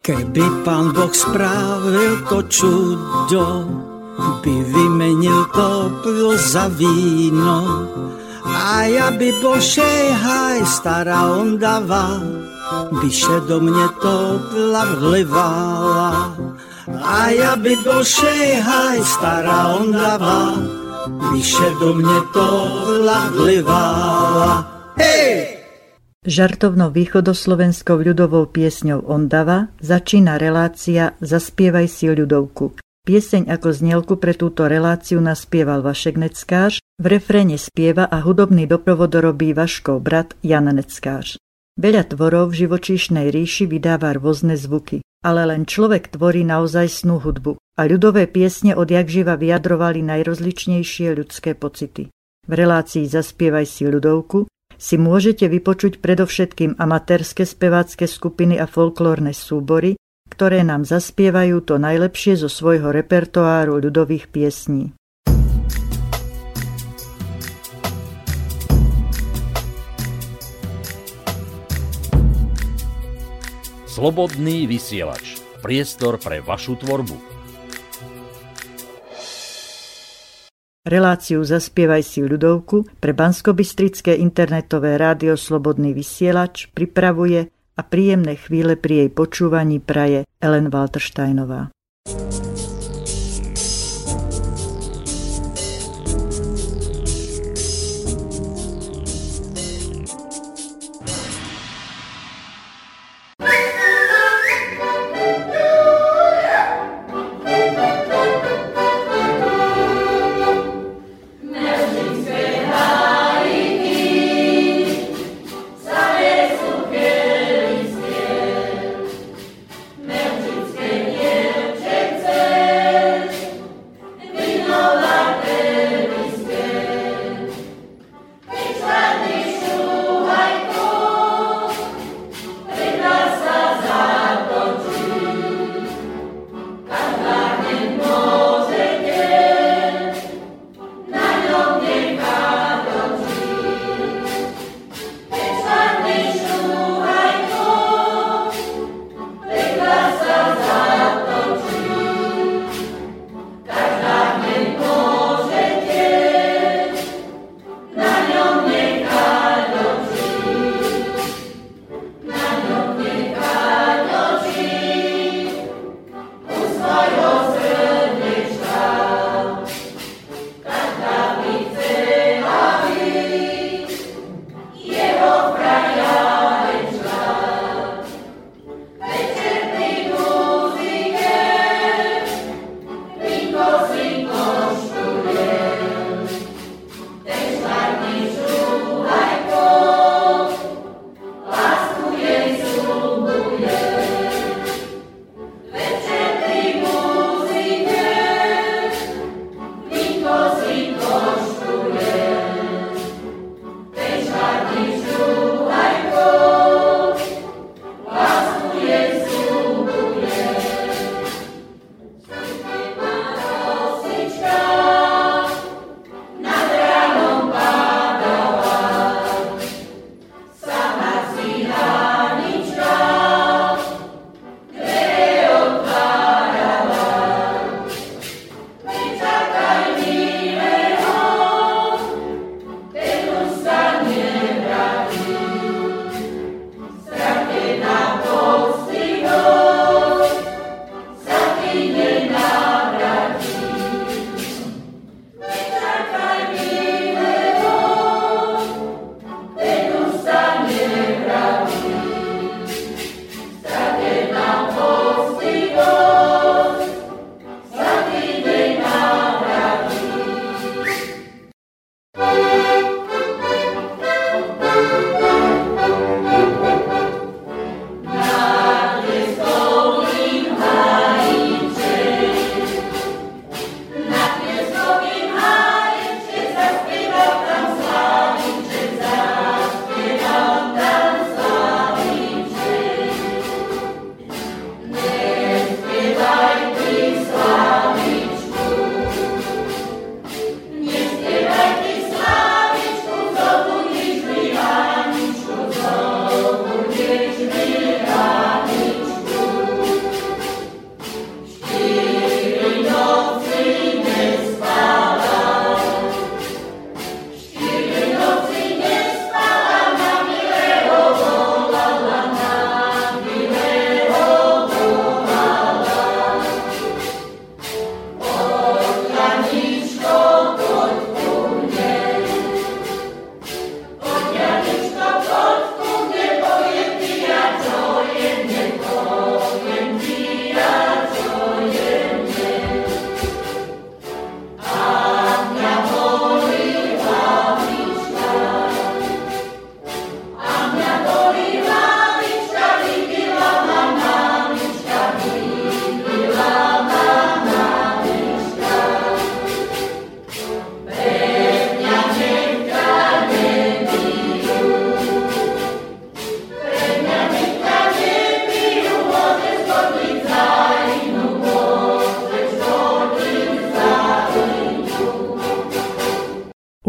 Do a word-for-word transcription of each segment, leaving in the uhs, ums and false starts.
Keby Pán Boh spravil to čudo, by vymenil popol za víno. A ja by bol šejhaj, stará ondava, by še do mne topla vlivala. A ja by bol šejhaj, stará ondava, by še do mne topla vlivala. Hej! Žartovnou východoslovenskou ľudovou piesňou Ondava začína relácia Zaspievaj si ľudovku. Pieseň ako znielku pre túto reláciu naspieval Vašek Neckář, v refréne spieva a hudobný doprovod robí Vaškov brat Jan Neckář. Veľa tvorov v živočíšnej ríši vydáva rôzne zvuky, ale len človek tvorí naozajstnú hudbu a ľudové piesne odjakživa vyjadrovali najrozličnejšie ľudské pocity. V relácii Zaspievaj si ľudovku si môžete vypočuť predovšetkým amatérske spevácke skupiny a folklórne súbory, ktoré nám zaspievajú to najlepšie zo svojho repertoáru ľudových piesní. Slobodný vysielač. Priestor pre vašu tvorbu. Reláciu Zaspievaj si ľudovku pre banskobystrické internetové rádio Slobodný vysielač pripravuje a príjemné chvíle pri jej počúvaní praje Ellen Waltersteinová. Yeah.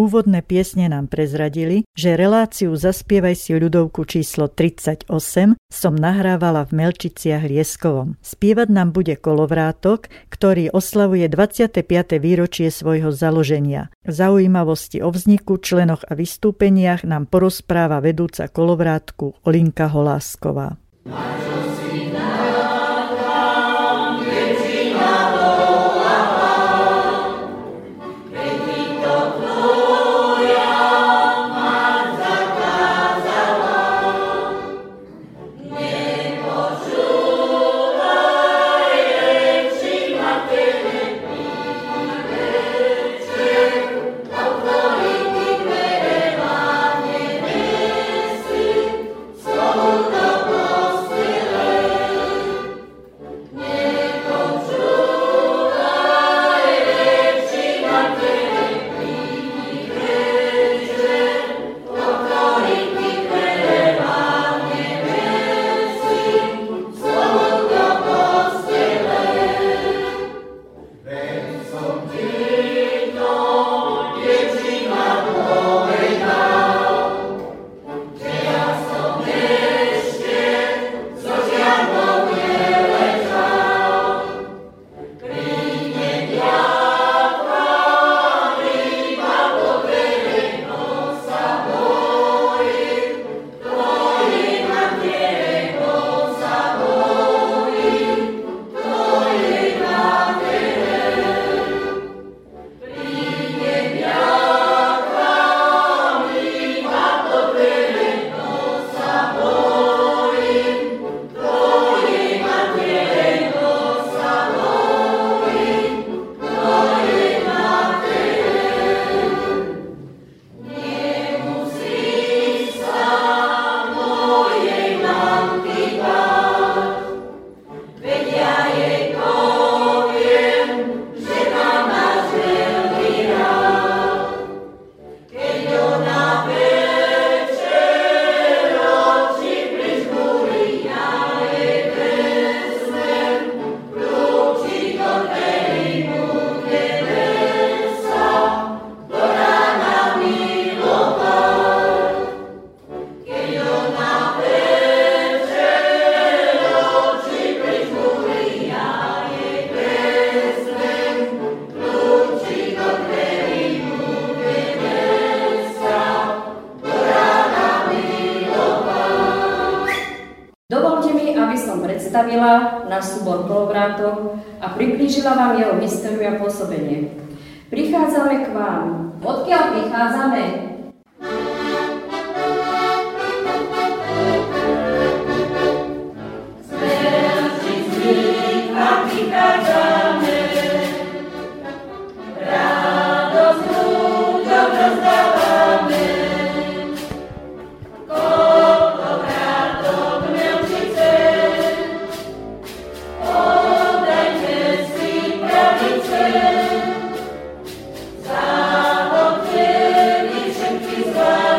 úvodné piesne nám prezradili, že reláciu Zaspievaj si ľudovku číslo tridsaťosem som nahrávala v Melčiciach Lieskovom. Spievať nám bude Kolovrátok, ktorý oslavuje dvadsiate piate výročie svojho založenia. Zaujímavosti o vzniku, členoch a vystúpeniach nám porozpráva vedúca Kolovrátku Olinka Holásková. Predstavila náš súbor Kolovrátok a priblížila vám jeho históriu a pôsobenie. Prichádzame k vám. Odkiaľ prichádzame? Z Melčic vám prichádzame. Radosť ľuďom rozdávame. Kolovrátok Melčice. Za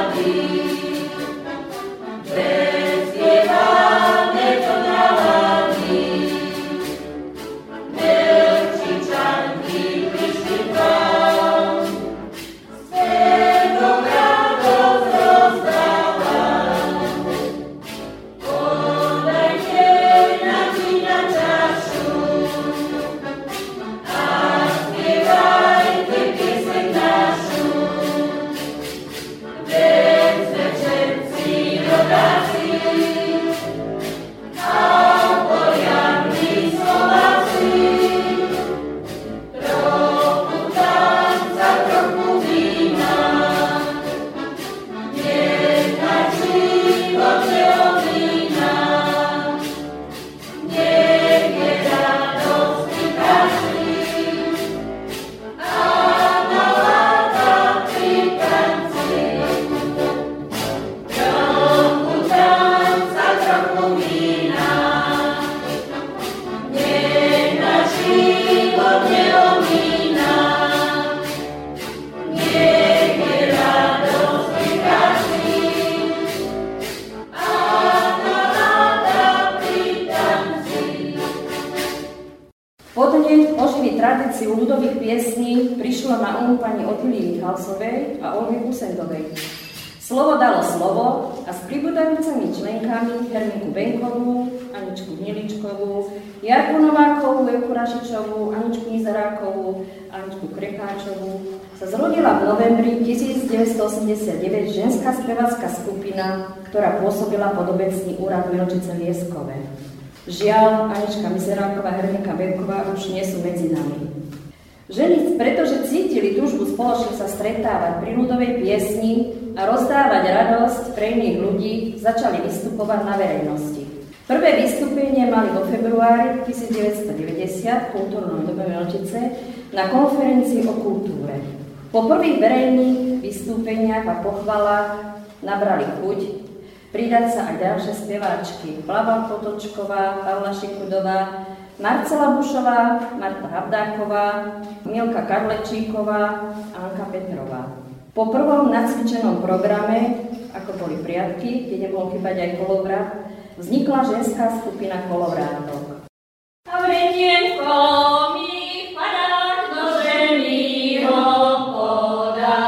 Podnet oživiť tradíciu ľudových piesní prišlo na um pani Otílii Michalsovej a Olgy Kusendovej. Slovo dalo slovo a s pribúdajúcimi členkami Herminku Benkovú, Aničku Hniličkovú, Jarku Novákovú, Evku Rašičovú, Aničku Nizarákovú, Aničku Krecháčovú sa zrodila v novembri devätnásťstoosemdesiatdeväť ženská spevácka skupina, ktorá pôsobila pod obecný úrad Milčice Lieskové. Žiaľ, Anička Mizeráková a Herminka Benková už nie sú medzi nami. Ženy, pretože cítili túžbu spoločne sa stretávať pri ľudovej piesni a rozdávať radosť pre iných ľudí, začali vystupovať na verejnosti. Prvé vystúpenie mali vo februári devätnásťstodeväťdesiat v Kultúrnom dome Milčice na konferencii o kultúre. Po prvých verejných vystúpeniach a pochvalách nabrali chuť pridať sa aj ďalšie speváčky. Blava Potočková, Pavla Šikudová, Marcela Bušová, Marta Habdáková, Milka Karlečíková a Anka Petrová. Po prvom nacvičenom programe, ako boli priatky, kde nebol chýbať aj kolovrat, vznikla ženská skupina kolovrátok. A vretienko mi padá do ženy ho podá.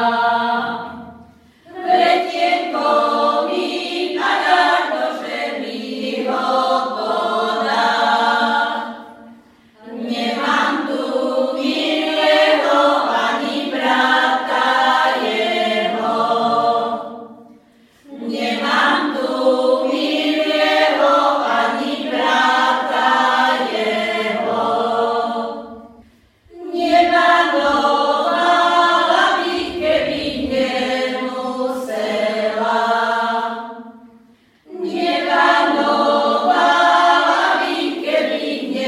Vretienko mi padá do ženy ho podá. Nemám tu milého ani brata jeho. Nemám tu milého ani brata jeho. Nevadovala by, keby nemusela. Nevadovala by, keby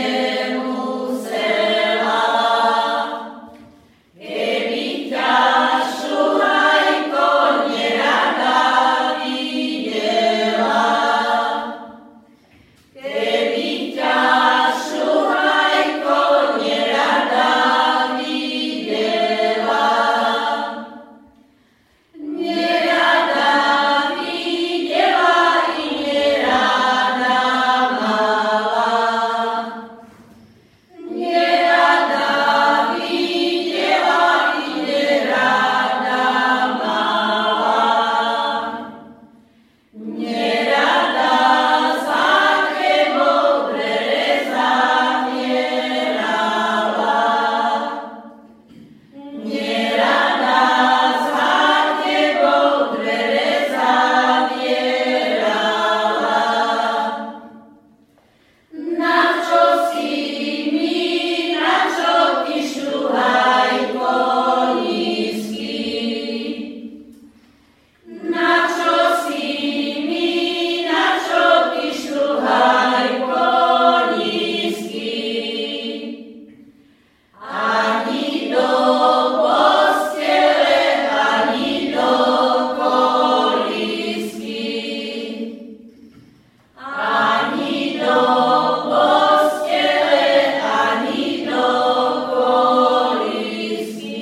nemusela. Keby ťa šuhajko nerada videla. Keby ťa šuhajko nerada videla. Nerada videla i nerada mala. Nerada videla i nerada mala. Nerada za tebou dvere zavierala. Nerada za tebou dvere zavierala. Na čo si mi, na čo ty šuhajko nízky? Na čo si mi, na čo ty šuhajko nízky? Ani do postele, ani do kolísky. Ani do postele, ani do kolísky.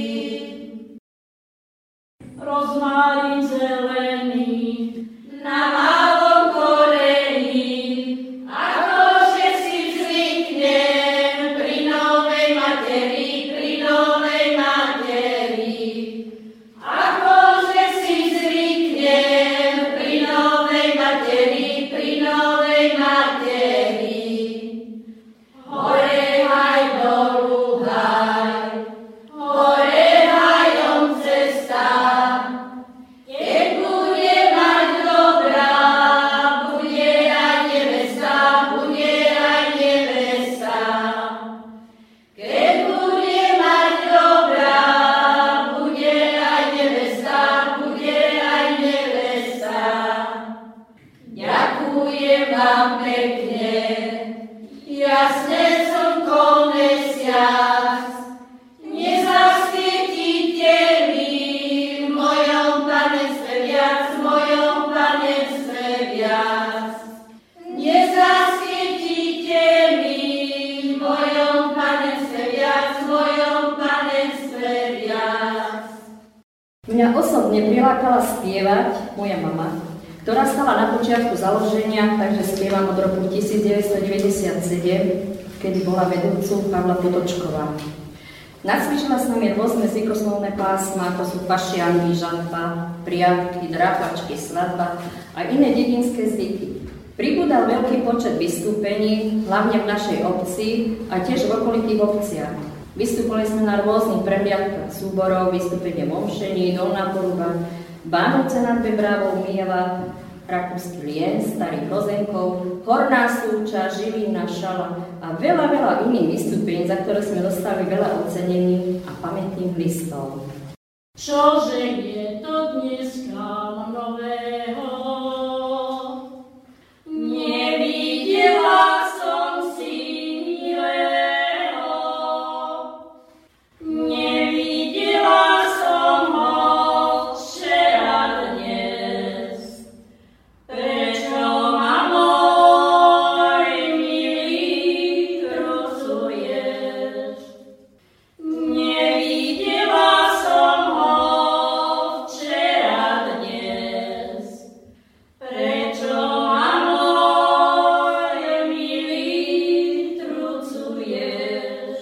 Rozmárin zelený na malom korení, akože si zvyknem pri novej materi, pri novej materi. Akože si zvyknem pri novej materi, pri novej materi. Hore haj, dolu haj, hore hajom cesta. Keď bude mať dobrá, bude aj nevesta, bude aj nevesta. Keď bude mať dobrá, bude aj nevesta, bude aj nevesta. Ďakujem vám pekne, jasné slnko mesiac, nezasvietíte mi v mojom panenstve viac, v mojom panenstve viac. Nezasvietíte mi v mojom panenstve viac, v mojom panenstve viac. Mňa osobne prilákala spievať moja mama, ktorá stala na počiatku založenia, takže spievam od roku devätnásťstodeväťdesiatsedem v kedy bola vedúcu Pavla Potočková. Nacvičila s nami rôzne zvykoslovné pásma, ako sú pašianky, žatva, priavky, drapačky, svadba a iné dedinské zvyky. Pribudal veľký počet vystúpení, hlavne v našej obci a tiež v okolitých obciach. Vystúpili sme na rôznych prehliadkách súborov, vystúpenie v Omšení, Dolná Poruba, Bánovce nad Bebravou, Mijava, Rakúsky Lien, Starých Rozenkov, Horná Súča, Žilina, Šala a veľa, veľa iných vystúpení, za ktoré sme dostali veľa ocenení a pamätných listov. Čože je to dneska nového? Nevidela som si milého, nevidela som ho včera dnes. Prečo ma môj milý trucuješ? Nevidela som ho včera dnes. Prečo ma môj milý trucuješ?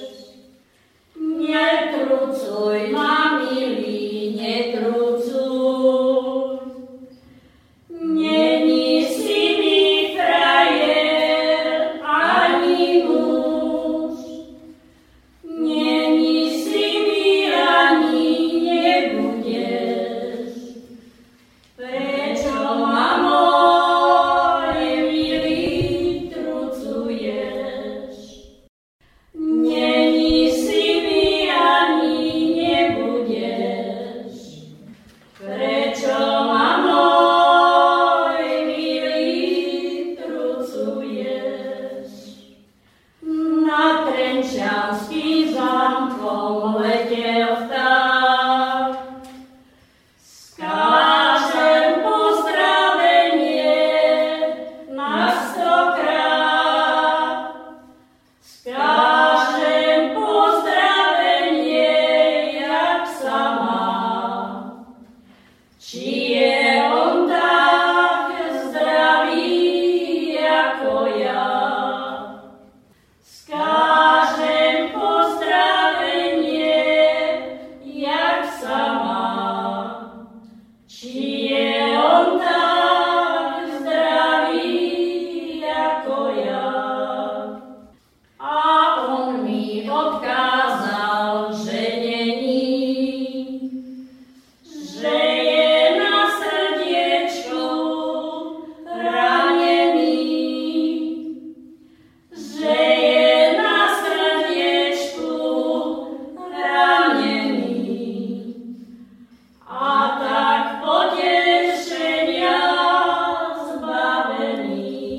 Netrucuj ma, milý, netrucuj. Není si mi frajer ani muž. Není si mi ani nebudeš. Prečo ma môj milý trucuješ? Není si mi ani nebudeš. Prečo ma môj milý trucuješ? Nad Trenčianským zámkom letel vták. Skážem pozdravenie na stokrát. Skážem pozdravenie, jak sa má. Či je on tak zdravý ako ja? Skážem pozdravenie, jak sa má. Či je on tak zdravý ako ja? A on mi odkázal, že není, že je na srdiečku ranený, že je na srdiečku ranený. A tak potešenia zbavený,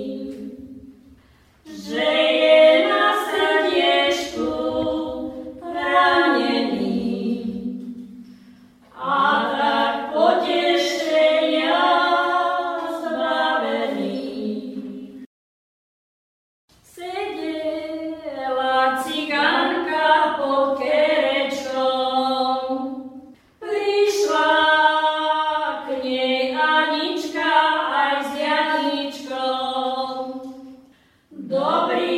že je na srdiečku ranený. A tak potešenia zbavený. Sedela cigánka pod kerečkom, prišla k nej Anička aj s Janíčkom. Dobrý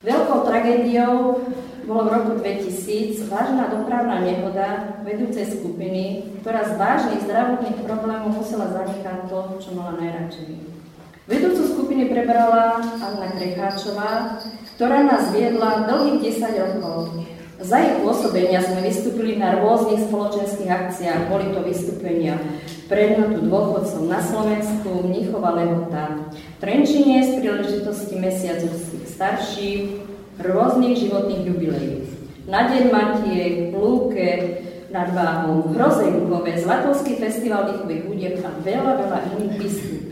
Veľkou tragédiou bolo v roku dvetisíc vážna dopravná nehoda vedúcej skupiny, ktorá z vážnych zdravotných problémov musela zanechať to, čo mala najradšej. Vedúcu skupiny prebrala Anna Krecháčová, ktorá nás viedla dlhých desať rokov. Za jej pôsobenia sme vystúpili na rôznych spoločenských akciách. Boli to vystúpenia prednotu dôchodcov na Slovensku, Mníchova Lehota, v Trenčine z príležitosti mesiacu starších, rôznych životných jubileí. Na Deň Matiek, v Lúke, nad Váhom, v Hrozenkove, Zlatovský festival dýchových hudieb a veľa, veľa iných vystúpení.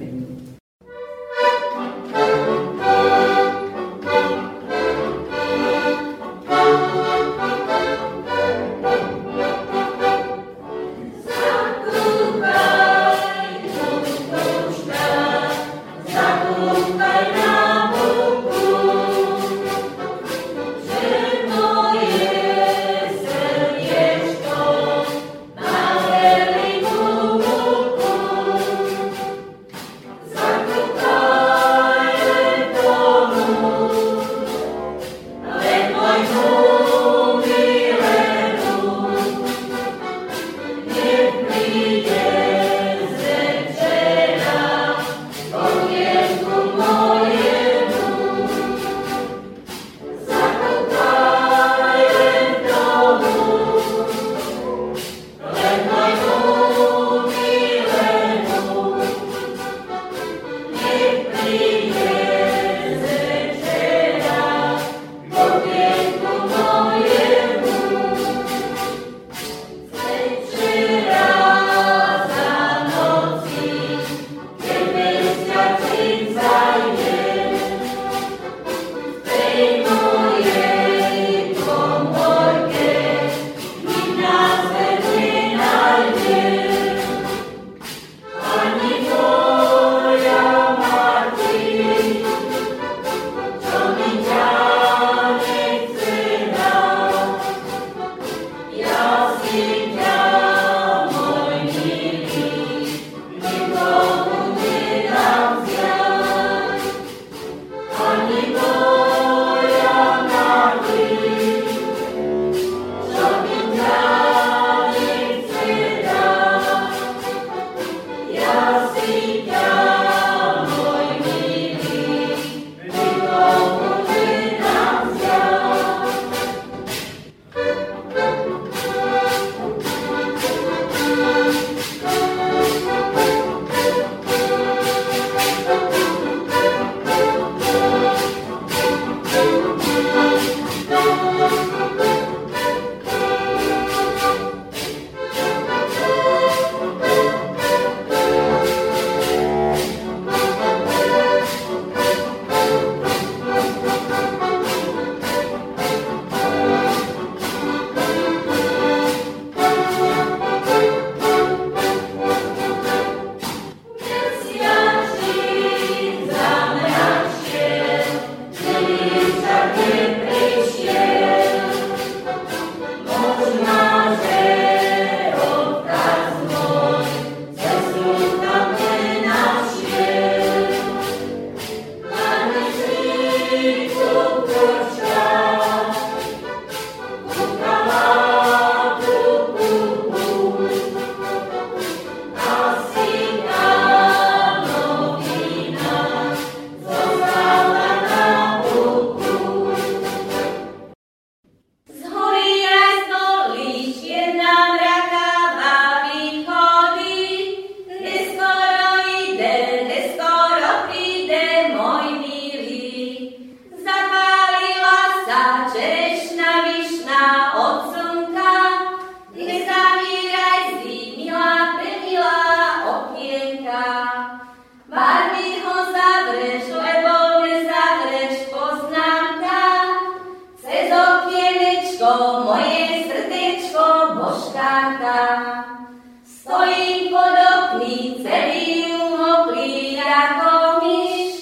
Stojím pod okný, celý umoklý ako myš.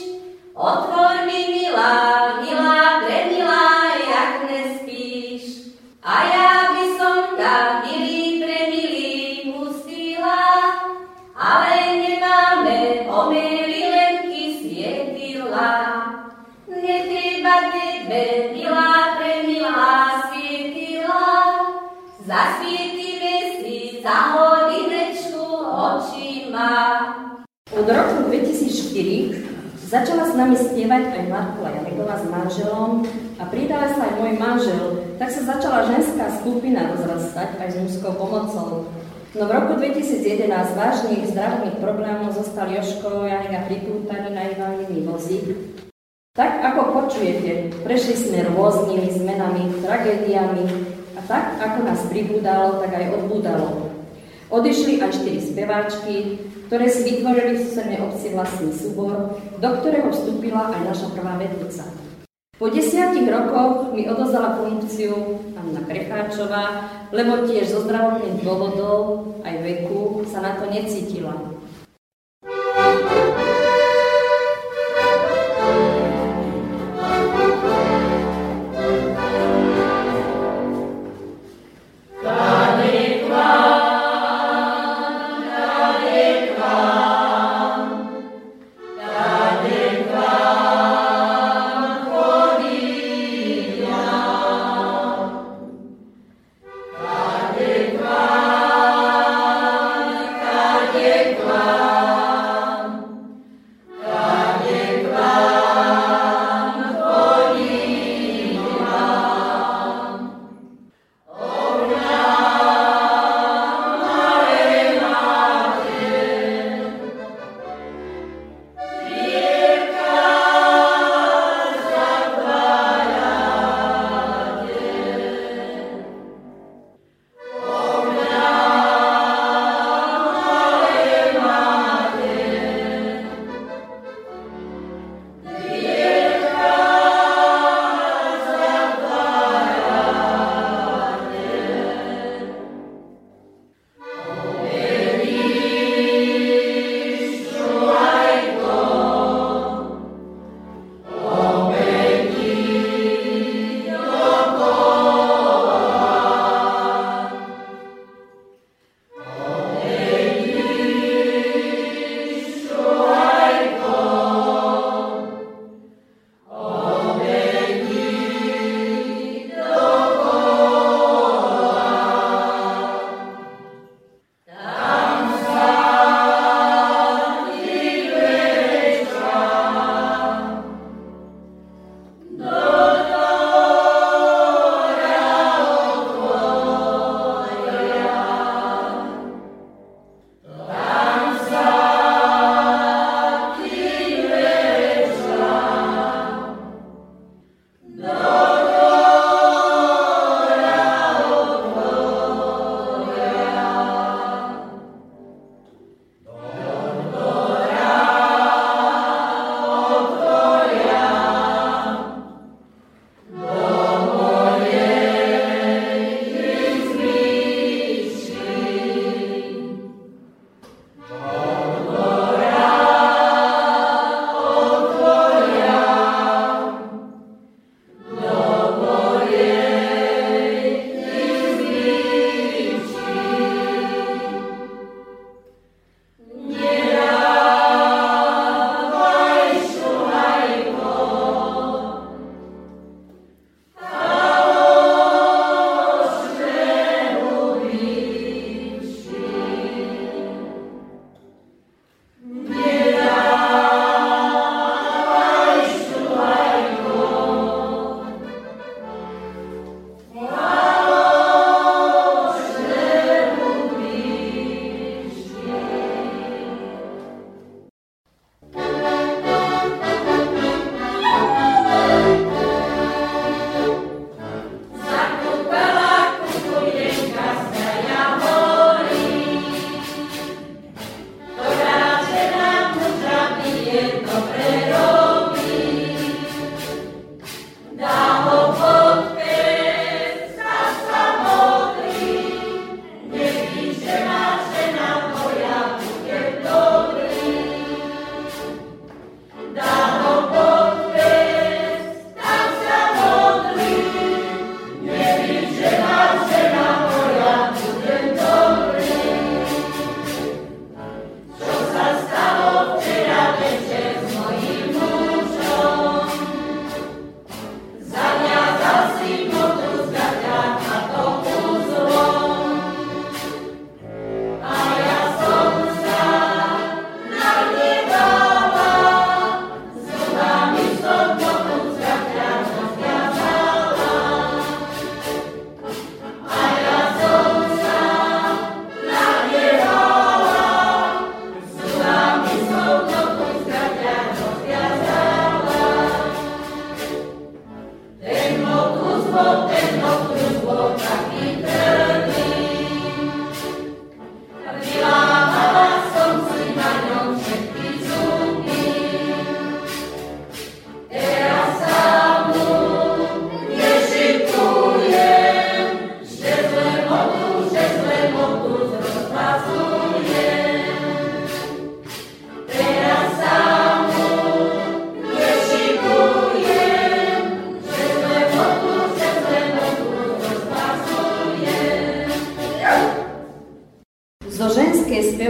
Otvor mi, milá, milá, premilá, jak nespíš. A ja by som tam, milý, premilý, pustila, ale nemáme omely lenky svietila. Netreba, netreba, tebe, milá, premilá, svietila. Zasvietime si za hodinečku očima. Od roku dvetisícštyri začala s nami spievať aj Markula Janeková s manželom a pridala sa aj môj manžel, tak sa začala ženská skupina rozrastať aj s mužskou pomocou. No v roku dvetisícjedenásť vážnych zdravotných problémov zostal Jožko Janeka pripútaný na invalidný vozík. Tak ako počujete, prešli sme rôznymi zmenami, tragédiami a tak ako nás pribúdalo, tak aj odbúdalo. Odišli aj štyri speváčky, ktoré si vytvorili v susednej obci vlastný súbor, do ktorého vstúpila aj naša prvá vedúca. Po desiatich rokoch mi odozdala funkciu Anna Krecháčová, lebo tiež zo zdravotných dôvodov aj veku sa na to necítila. Kade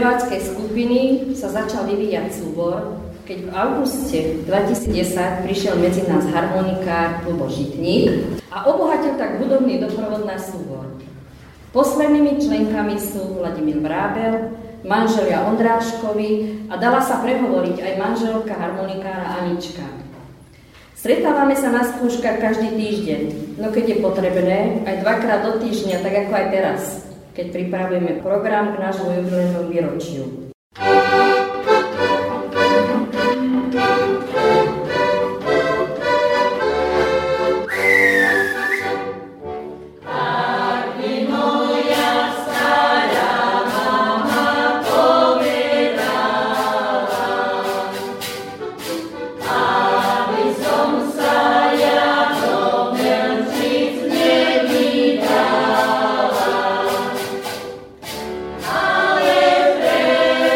speváckej skupiny sa začal vyvíjať súbor, keď v auguste dvetisícdesať prišiel medzi nás harmonikár Ľubo Žitník a obohatil tak hudobný doprovod na súbor. Poslednými členkami sú Vladimír Vrábel, manželia Ondráškovi a dala sa prehovoriť aj manželka harmonikára Anička. Stretávame sa na skúškach každý týždeň, no keď je potrebné, aj dvakrát do týždňa, tak ako aj teraz, keď pripravujeme program k nášmu jubilejnému výročiu. Ale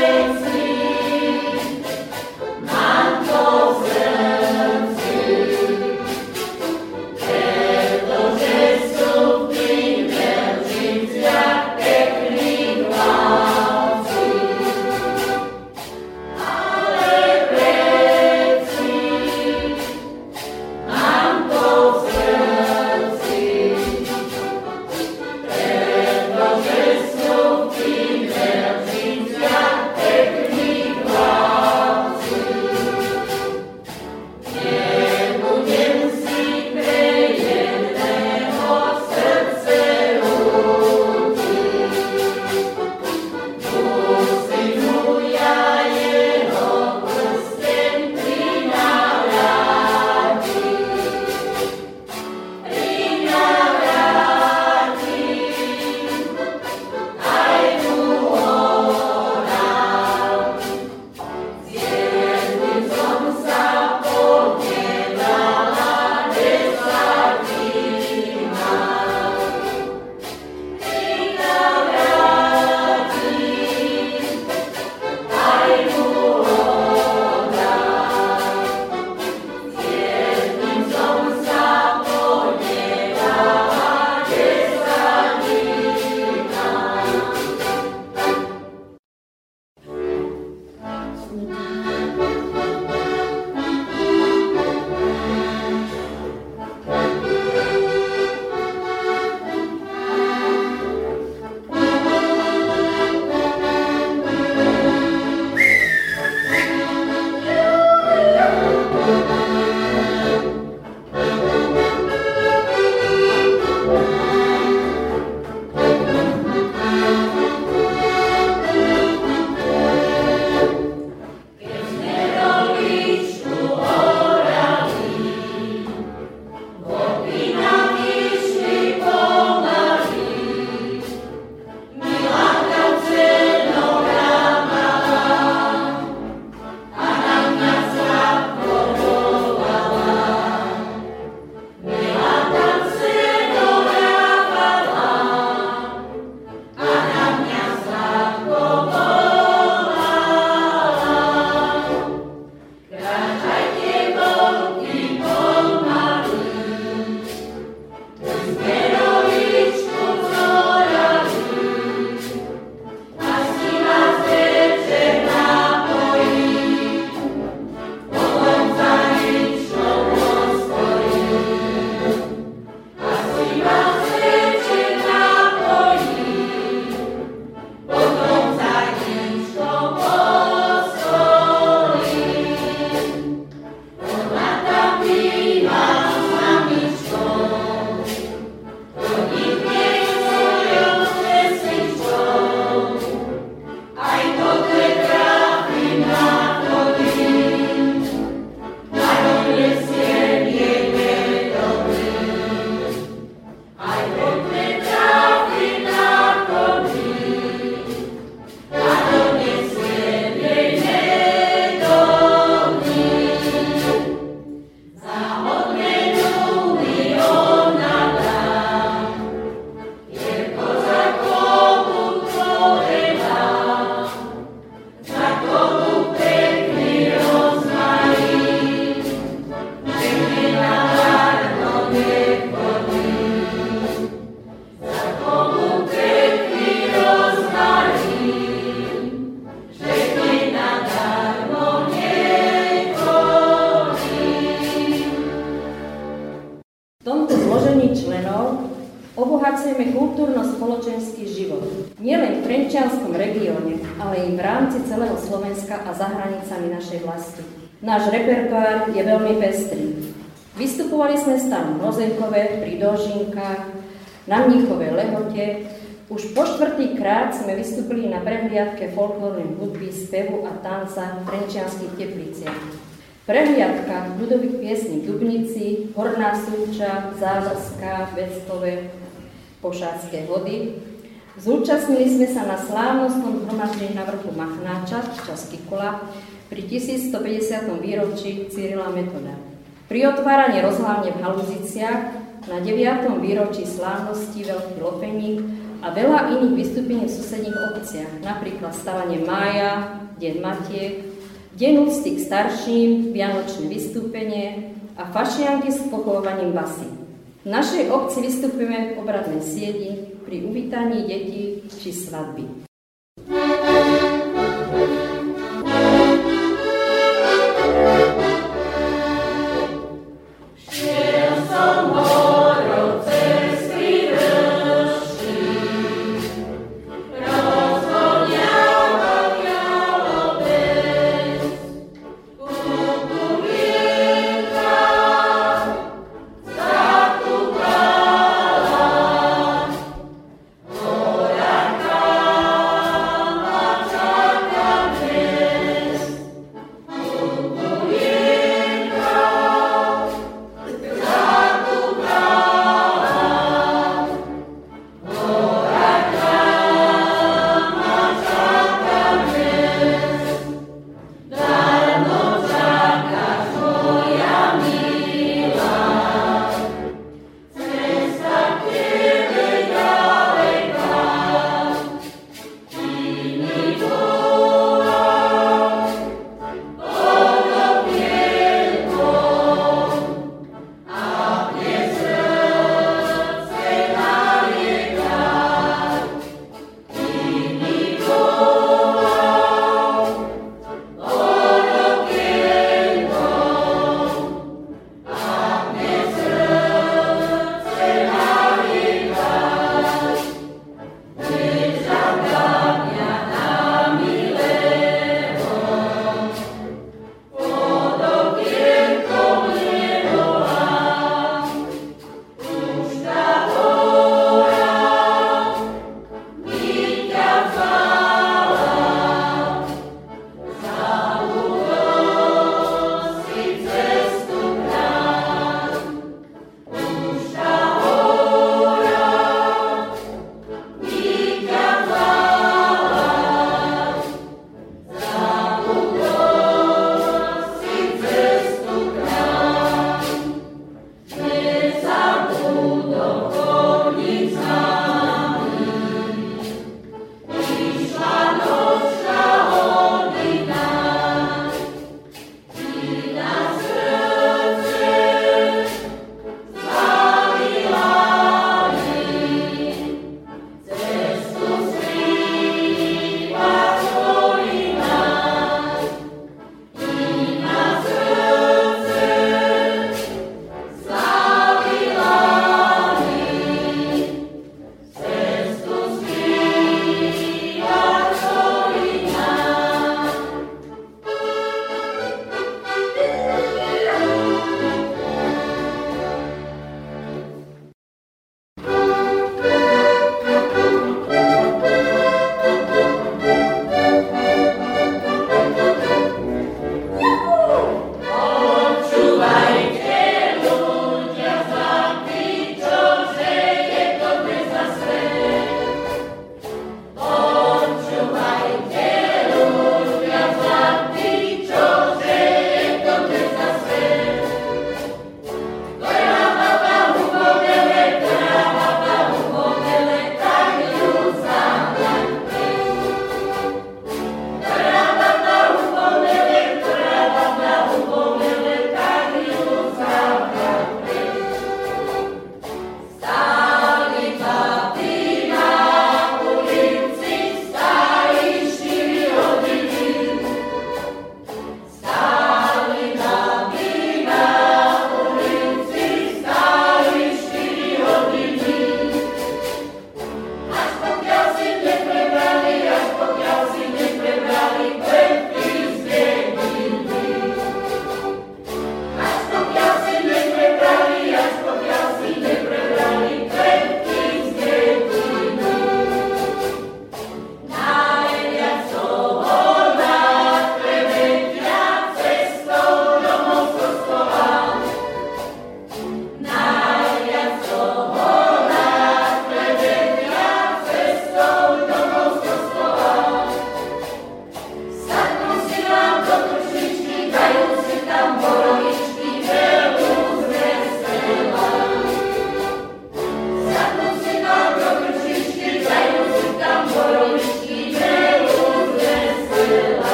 obohacujeme kultúrno-spoločenský život. Nielen v trenčianskom regióne, ale i v rámci celého Slovenska a za hranicami našej vlasti. Náš repertoár je veľmi pestrý. Vystupovali sme v Starom Rozenkove, pri Dožinkách, na Mníchovej Lehote. Už po štvrtýkrát sme vystúpili na prehliadke folklórnej hudby, spevu a tanca v Trenčianskych Tepliciach. Prehliadka ľudových piesní v Dubnici, Horná Súča, Zábrská, Veckové, Pošátske Vody. Zúčastnili sme sa na slávnostnom zhromaždení na vrchu Machnáča, čas Kikula, pri tisícstopäťdesiatom výročí Cyrila Metoda. Pri otváraní rozhlavne v Haluziciach, na deviatom výročí slávnosti Veľký Lopeník a veľa iných vystúpení v susedných obciach, napríklad stavanie mája, Deň Matiek, Deň úcty k starším, Vianočné vystúpenie a fašianky s pochovaním basy. V našej obci vystúpime v obradnej siedi pri uvítaní detí či svadby. Oh,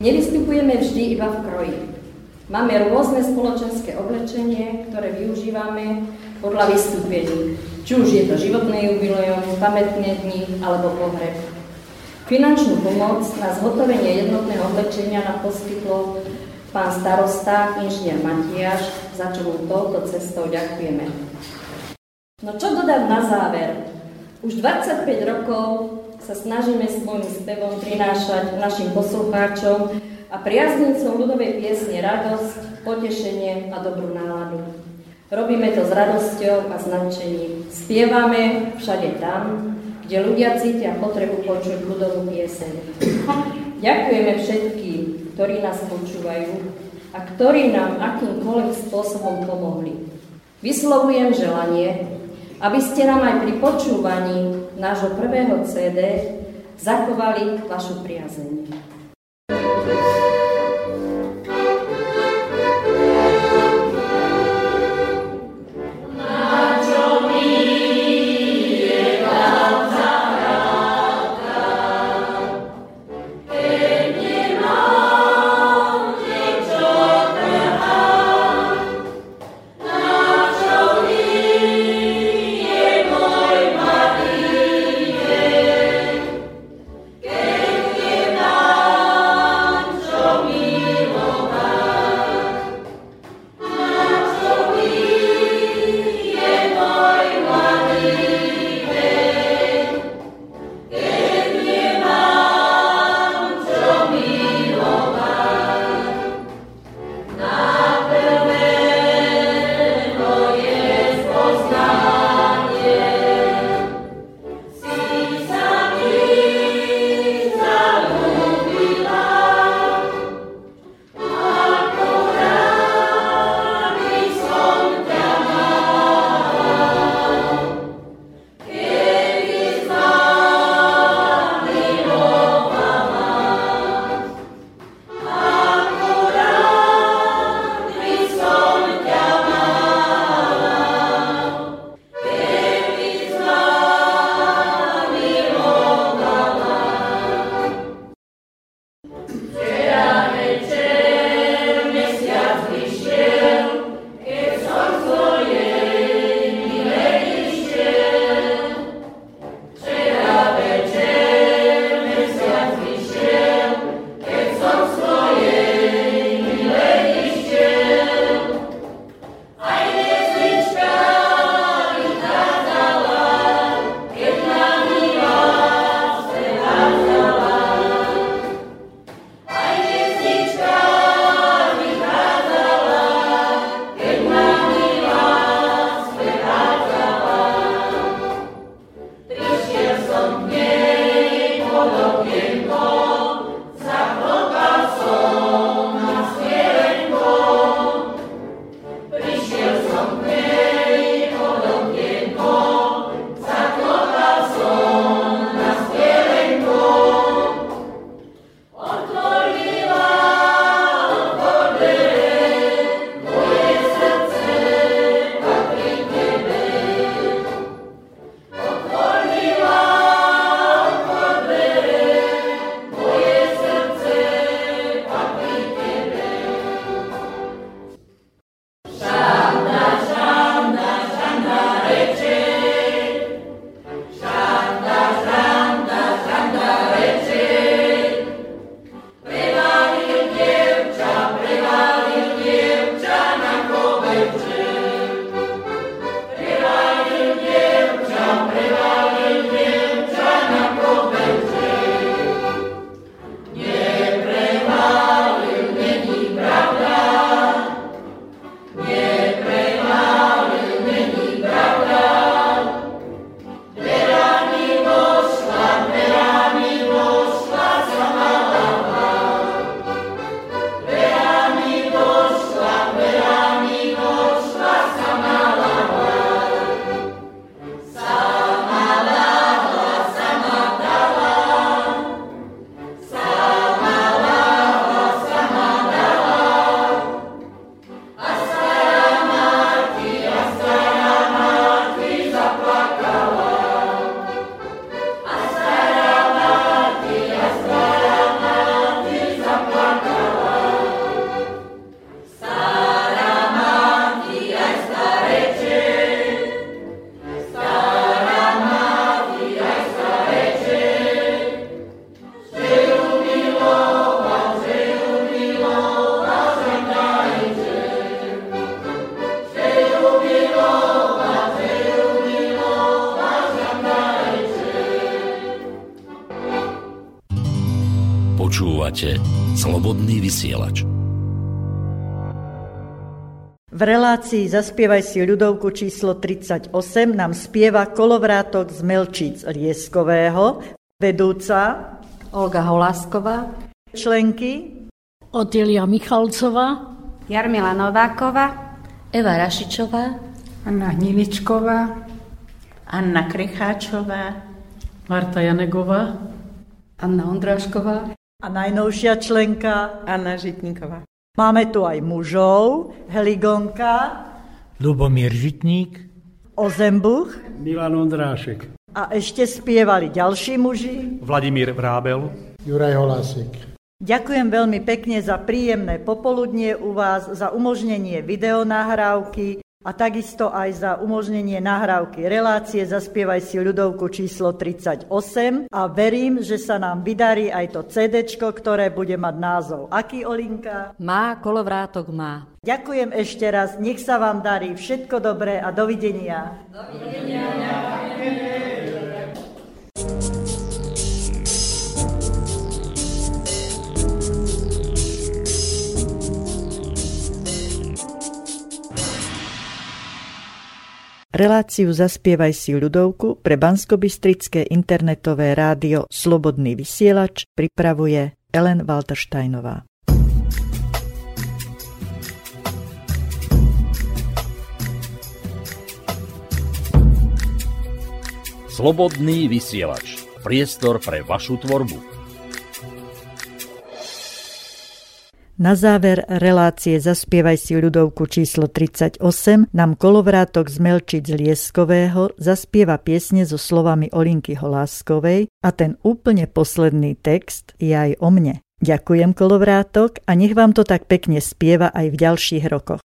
Nevystupujeme vždy iba v kroji. Máme rôzne spoločenské oblečenie, ktoré využívame podľa vystúpení. Či už je to životné jubileum, pamätné dni alebo pohreb. Finančnú pomoc na zhotovenie jednotného oblečenia nám poskytol pán starosta, inžinier Matiáš, za čo mu touto cestou ďakujeme. No čo dodať na záver? Už dvadsaťpäť rokov sa snažíme svojím spevom prinášať našim poslucháčom a priaznicom ľudovej piesne radosť, potešenie a dobrú náladu. Robíme to s radosťou a s nadšením. Spievame všade tam, kde ľudia cítia potrebu počuť ľudovú pieseň. Ďakujeme všetkým, ktorí nás počúvajú a ktorí nám akýmkoľvek spôsobom pomohli. Vyslovujem želanie, aby ste nám aj pri počúvaní nášho prvého cé dé zachovali vašu priazeň. Počúvate Slobodný vysielač. V relácii Zaspievaj si ľudovku číslo tridsaťosem nám spieva Kolovrátok z Melčíc Lieskového, vedúca Olga Holásková, členky Otília Michalcová, Jarmila Nováková, Eva Rašičová, Anna Hniličková, Anna Krecháčová, Marta Janegová, Anna Ondrášková a najnovšia členka Anna Žitníková. Máme tu aj mužov, Heligonka, Ľubomír Žitník, Ozembuch, Milan Ondrášek a ešte spievali ďalší muži, Vladimír Vrábel, Juraj Holásek. Ďakujem veľmi pekne za príjemné popoludnie u vás, za umožnenie videonahrávky a takisto aj za umožnenie nahrávky relácie Zaspievaj si ľudovku číslo tridsaťosem a verím, že sa nám vydarí aj to cédéčko, ktoré bude mať názov. Aký, Olinka? Má, Kolovrátok má. Ďakujem ešte raz, nech sa vám darí, všetko dobré a dovidenia. Dovidenia. Reláciu Zaspievaj si ľudovku pre banskobystrické internetové rádio Slobodný vysielač pripravuje Ellen Waltersteinová. Slobodný vysielač. Priestor pre vašu tvorbu. Na záver relácie Zaspievaj si ľudovku číslo tridsaťosem nám Kolovrátok z Melčíc Lieskového zaspieva piesne so slovami Olinky Holáskovej a ten úplne posledný text je aj o mne. Ďakujem, Kolovrátok, a nech vám to tak pekne spieva aj v ďalších rokoch.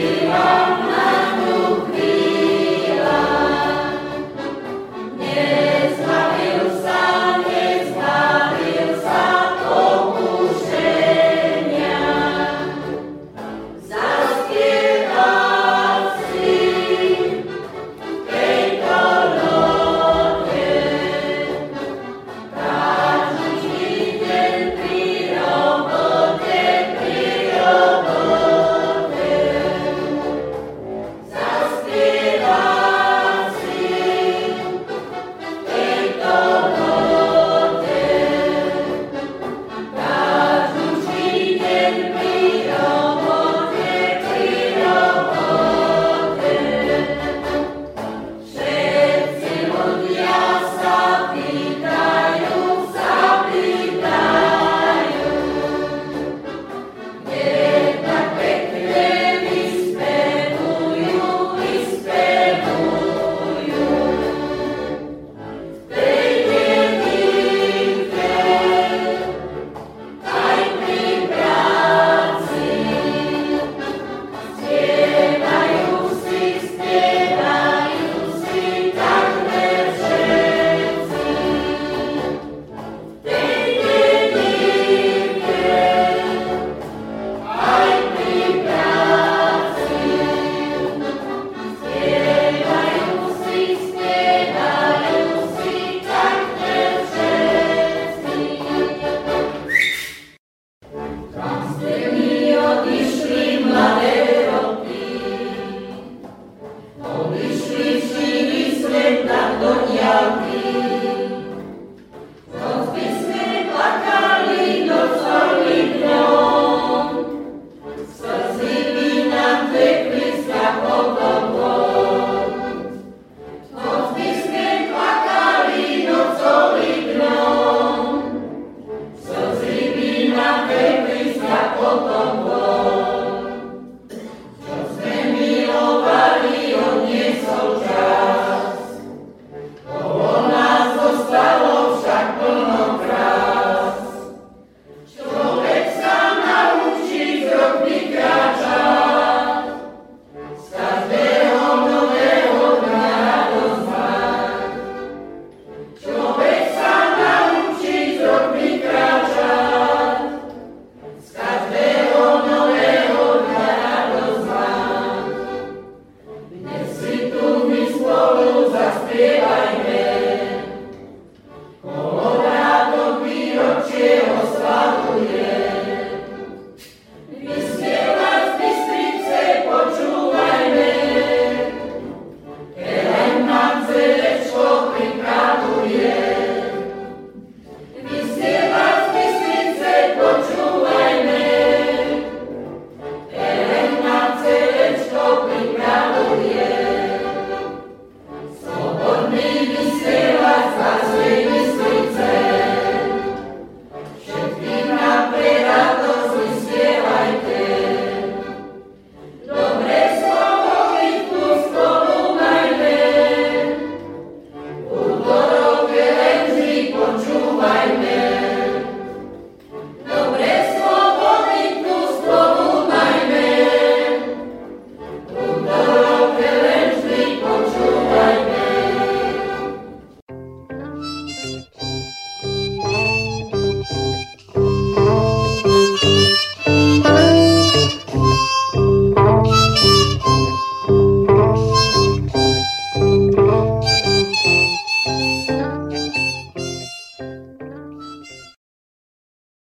Yeah.